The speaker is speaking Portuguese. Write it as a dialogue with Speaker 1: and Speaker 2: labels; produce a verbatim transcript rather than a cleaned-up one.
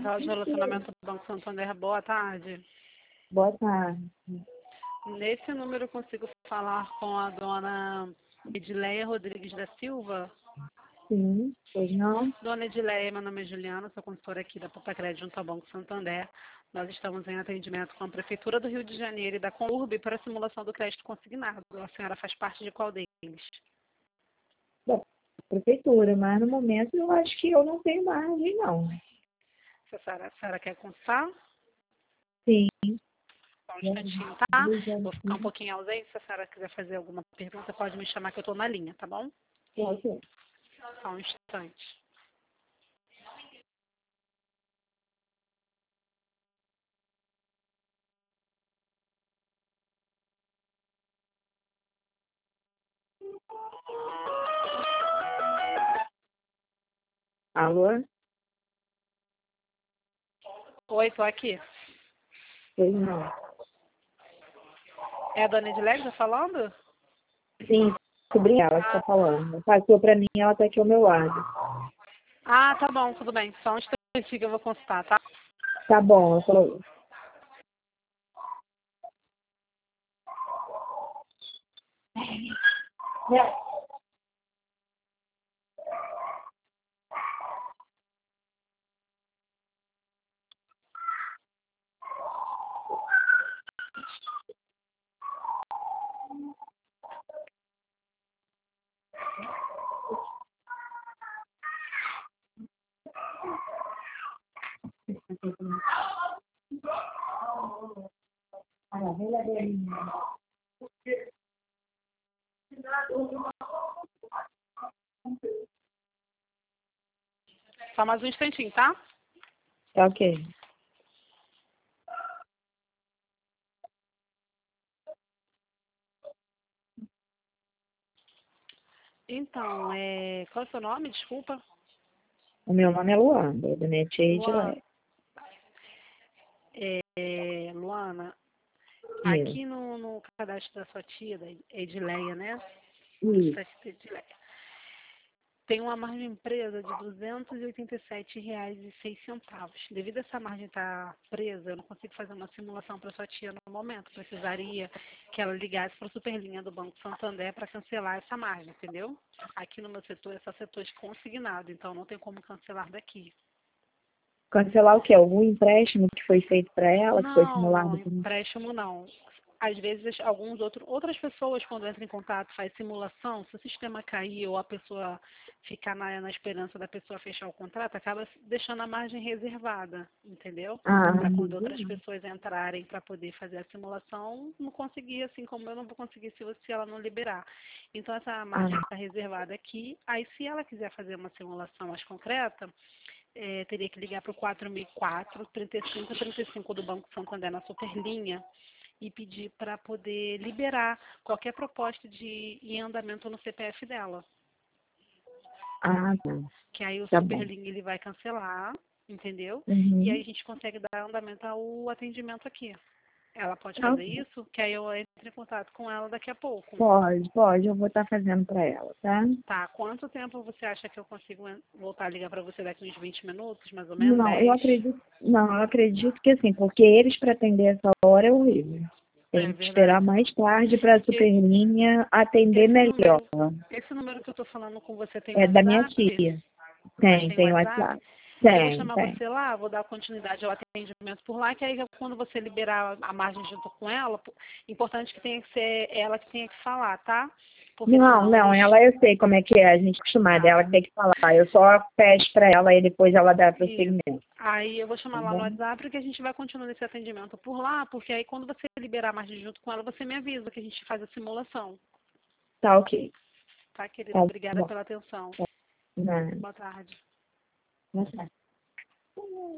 Speaker 1: Central de Relacionamento do Banco Santander, boa tarde.
Speaker 2: Boa tarde.
Speaker 1: Nesse número eu consigo falar com a dona Edileia Rodrigues da Silva?
Speaker 2: Sim, pois não?
Speaker 1: Dona Edileia, meu nome é Juliana, sou consultora aqui da Popacred junto ao Banco Santander. Nós estamos em atendimento com a Prefeitura do Rio de Janeiro e da Conurb para a simulação do crédito consignado. A senhora faz parte de qual deles?
Speaker 2: Da prefeitura, mas no momento eu acho que eu não tenho margem, não.
Speaker 1: Se a senhora, a senhora quer consultar?
Speaker 2: Sim.
Speaker 1: Só um instantinho, tá? Vou ficar um pouquinho ausente. Se a senhora quiser fazer alguma pergunta, pode me chamar que eu estou na linha, tá bom?
Speaker 2: Ok.
Speaker 1: Só um instante.
Speaker 2: Alô?
Speaker 1: Oi, tô aqui.
Speaker 2: Pois não.
Speaker 1: É a dona Edileia que tá falando?
Speaker 2: Sim, sobre ela que tá falando. Passou pra mim, ela tá aqui ao meu lado.
Speaker 1: Ah, tá bom, tudo bem. Só um instantinho que eu vou consultar, tá?
Speaker 2: Tá bom, ela falou.
Speaker 1: Só mais um instantinho, tá?
Speaker 2: Tá ok.
Speaker 1: Então, é... qual é o seu nome? Desculpa.
Speaker 2: O meu nome é Luanda, do Net
Speaker 1: Luana.
Speaker 2: Edilé.
Speaker 1: É... é, Luana,
Speaker 2: Isso.
Speaker 1: aqui no, no cadastro da sua tia, da Edileia, né?
Speaker 2: Isso.
Speaker 1: Edileia. Tem uma margem presa de duzentos e oitenta e sete reais e seis centavos. Devido a essa margem estar presa, eu não consigo fazer uma simulação para sua tia no momento. Precisaria que ela ligasse para a superlinha do Banco Santander para cancelar essa margem, entendeu? Aqui no meu setor é só setor de consignado, então não tem como cancelar daqui.
Speaker 2: Cancelar o quê? Algum empréstimo que foi feito para ela, que foi
Speaker 1: Não, não,
Speaker 2: simulado por...
Speaker 1: empréstimo não. Às vezes, alguns outro, outras pessoas, quando entram em contato, faz simulação, se o sistema cair ou a pessoa ficar na, na esperança da pessoa fechar o contrato, acaba deixando a margem reservada, entendeu?
Speaker 2: Ah,
Speaker 1: Para quando outras pessoas entrarem para poder fazer a simulação, não conseguir, assim como eu não vou conseguir se, se ela não liberar. Então, essa margem
Speaker 2: ah,
Speaker 1: está reservada aqui. Aí, se ela quiser fazer uma simulação mais concreta, é, teria que ligar para o quatro mil e quatro, trinta e cinco, trinta e cinco do Banco Santander na Superlinha e pedir para poder liberar qualquer proposta de em andamento no C P F dela.
Speaker 2: ah, tá.
Speaker 1: Que aí o
Speaker 2: Tá bom.
Speaker 1: Superlink ele vai cancelar, entendeu? E aí
Speaker 2: Uhum.
Speaker 1: a gente consegue dar andamento ao atendimento aqui. Ela pode
Speaker 2: Ah,
Speaker 1: fazer isso, que aí eu entro em contato com ela daqui a pouco.
Speaker 2: pode, pode. Eu vou estar fazendo para ela, tá?
Speaker 1: Tá, quanto tempo você acha que eu consigo en- voltar a ligar para você daqui uns vinte minutos, mais ou menos?
Speaker 2: Não, eu
Speaker 1: dez?
Speaker 2: acredito, não, eu acredito que assim, porque eles para atender essa hora é horrível.
Speaker 1: É
Speaker 2: Tem que esperar
Speaker 1: verdade.
Speaker 2: mais tarde para a
Speaker 1: E-
Speaker 2: superlinha atender
Speaker 1: Esse
Speaker 2: melhor.
Speaker 1: número, esse número que eu estou falando com você tem
Speaker 2: É da minha
Speaker 1: WhatsApp?
Speaker 2: tia.
Speaker 1: Mas
Speaker 2: Tem,
Speaker 1: tem
Speaker 2: tem
Speaker 1: WhatsApp?
Speaker 2: WhatsApp.
Speaker 1: Eu vou
Speaker 2: Tem,
Speaker 1: chamar
Speaker 2: tem.
Speaker 1: você lá, vou dar continuidade ao atendimento por lá, que aí quando você liberar a margem junto com ela, pô, importante que tenha que ser ela que tenha que falar, tá? Porque
Speaker 2: Não,
Speaker 1: senão
Speaker 2: não,
Speaker 1: eles.
Speaker 2: ela eu sei como é que é, a gente é acostumada,
Speaker 1: Tá.
Speaker 2: ela que tem que falar. Eu só peço para ela e depois ela dá
Speaker 1: Isso.
Speaker 2: prosseguimento,
Speaker 1: Aí eu vou
Speaker 2: tá
Speaker 1: chamar lá no
Speaker 2: bom?
Speaker 1: WhatsApp que a gente vai continuar esse atendimento por lá, porque aí quando você liberar a margem junto com ela, você me avisa que a gente faz a simulação.
Speaker 2: Tá ok.
Speaker 1: Tá, querida?
Speaker 2: Tá
Speaker 1: Obrigada
Speaker 2: bom.
Speaker 1: pela atenção.
Speaker 2: Tá. Não,
Speaker 1: Boa tarde.
Speaker 2: não, tá.